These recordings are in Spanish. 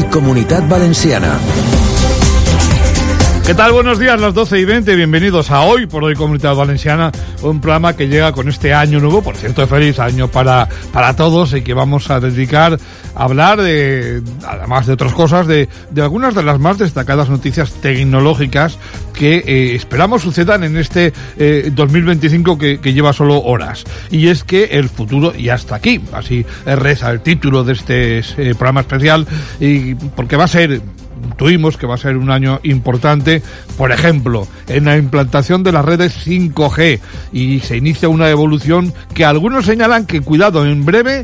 Comunitat Valenciana. ¿Qué tal? Buenos días, las 12:20, bienvenidos a Hoy por Hoy Comunidad Valenciana, un programa que llega con este año nuevo, por cierto, feliz año para todos, y que vamos a dedicar a hablar de, además de otras cosas, de algunas de las más destacadas noticias tecnológicas que esperamos sucedan en este 2025 que lleva solo horas. Y es que el futuro ya está aquí, así reza el título de este programa especial, y porque intuimos que va a ser un año importante, por ejemplo, en la implantación de las redes 5G, y se inicia una evolución que algunos señalan que, cuidado, en breve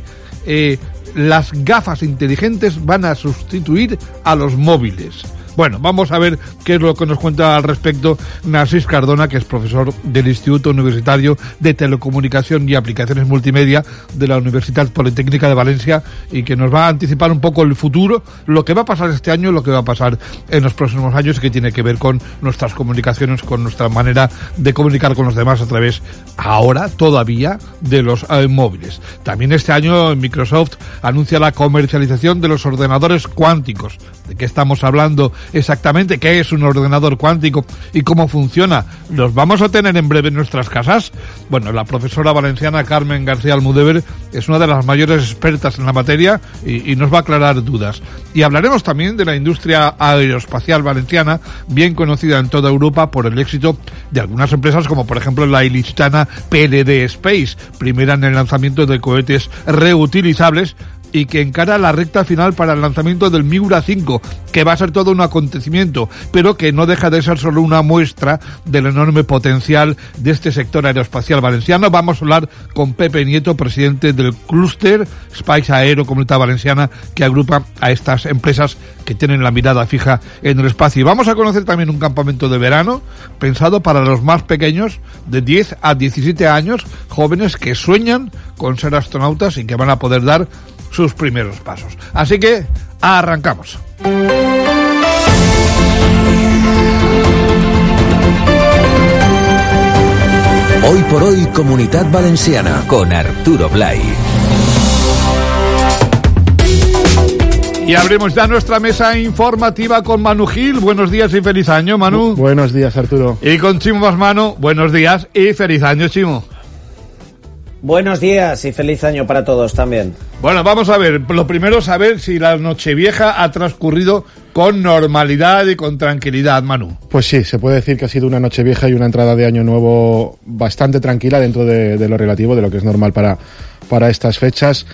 las gafas inteligentes van a sustituir a los móviles. Bueno, vamos a ver qué es lo que nos cuenta al respecto Narcís Cardona, que es profesor del Instituto Universitario de Telecomunicación y Aplicaciones Multimedia de la Universidad Politécnica de Valencia, y que nos va a anticipar un poco el futuro, lo que va a pasar este año, lo que va a pasar en los próximos años, que tiene que ver con nuestras comunicaciones, con nuestra manera de comunicar con los demás a través, ahora todavía, de los móviles. También este año Microsoft anuncia la comercialización de los ordenadores cuánticos. ¿De qué estamos hablando exactamente? ¿Qué es un ordenador cuántico y cómo funciona? ¿Los vamos a tener en breve en nuestras casas? Bueno, la profesora valenciana Carmen García Almudever es una de las mayores expertas en la materia y nos va a aclarar dudas. Y hablaremos también de la industria aeroespacial valenciana, bien conocida en toda Europa por el éxito de algunas empresas, como por ejemplo la ilicitana PLD Space, primera en el lanzamiento de cohetes reutilizables, y que encara la recta final para el lanzamiento del Miura 5, que va a ser todo un acontecimiento, pero que no deja de ser solo una muestra del enorme potencial de este sector aeroespacial valenciano. Vamos a hablar con Pepe Nieto, presidente del clúster Space Aero Comunitat Valenciana, que agrupa a estas empresas que tienen la mirada fija en el espacio. Y vamos a conocer también un campamento de verano pensado para los más pequeños, de 10 a 17 años, jóvenes que sueñan con ser astronautas y que van a poder dar sus primeros pasos. Así que arrancamos. Hoy por Hoy Comunitat Valenciana con Arturo Blay. Y abrimos ya nuestra mesa informativa con Manu Gil. Buenos días y feliz año, Manu. Buenos días, Arturo. Y con Chimo Basmano. Buenos días y feliz año, Chimo. Buenos días y feliz año para todos también. Bueno, vamos a ver. Lo primero, saber si la Nochevieja ha transcurrido con normalidad y con tranquilidad, Manu. Pues sí, se puede decir que ha sido una Nochevieja y una entrada de Año Nuevo bastante tranquila dentro de lo relativo, de lo que es normal para estas fechas.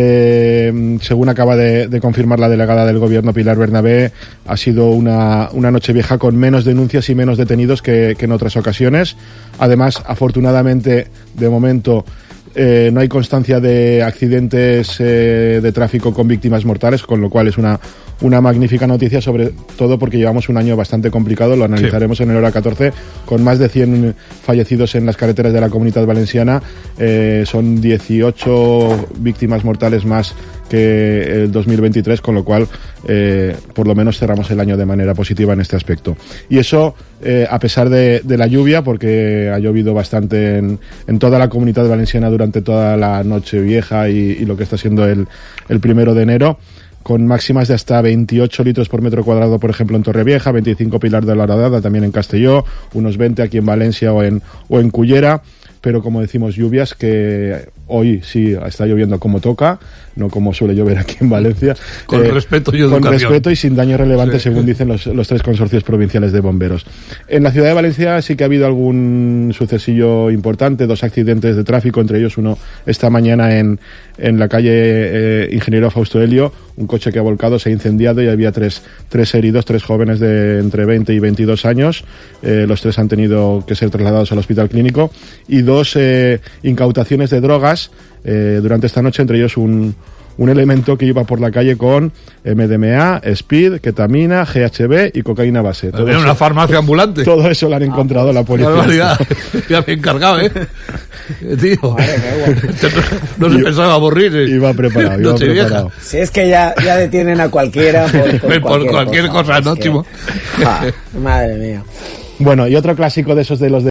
Según acaba de confirmar la delegada del Gobierno, Pilar Bernabé, ha sido una Nochevieja con menos denuncias y menos detenidos que en otras ocasiones. Además, afortunadamente, de momento, no hay constancia de accidentes de tráfico con víctimas mortales, con lo cual es una magnífica noticia, sobre todo porque llevamos un año bastante complicado, lo analizaremos en el hora 14, con más de 100 fallecidos en las carreteras de la Comunitat Valenciana. Son 18 víctimas mortales más que el 2023, con lo cual por lo menos cerramos el año de manera positiva en este aspecto. Y eso a pesar de la lluvia, porque ha llovido bastante en toda la Comunitat Valenciana durante toda la Nochevieja y lo que está siendo el 1 de enero, con máximas de hasta 28 litros por metro cuadrado, por ejemplo, en Torrevieja, 25 Pilar de la Horadada, también en Castelló, unos 20 aquí en Valencia o en Cullera. Pero como decimos, lluvias que hoy sí está lloviendo como toca, no como suele llover aquí en Valencia. Con respeto y educación. Con respeto y sin daño relevante, sí, según dicen los tres consorcios provinciales de bomberos. En la ciudad de Valencia sí que ha habido algún sucesillo importante, 2 accidentes de tráfico, entre ellos uno esta mañana en la calle Ingeniero Fausto Helio, un coche que ha volcado, se ha incendiado y había tres heridos, 3 jóvenes de entre 20 y 22 años. Los 3 han tenido que ser trasladados al hospital clínico, y 2 incautaciones de drogas durante esta noche, entre ellos un elemento que iba por la calle con MDMA, speed, ketamina, GHB y cocaína base. Todo eso, una farmacia ambulante. Todo eso lo han encontrado la policía. Ya me he encargado, tío. No se pensaba aburrir. Iba preparado. Si es que ya detienen a cualquiera por cualquier cosa, ¿no, Chimo? Madre mía. Bueno, y otro clásico de esos de los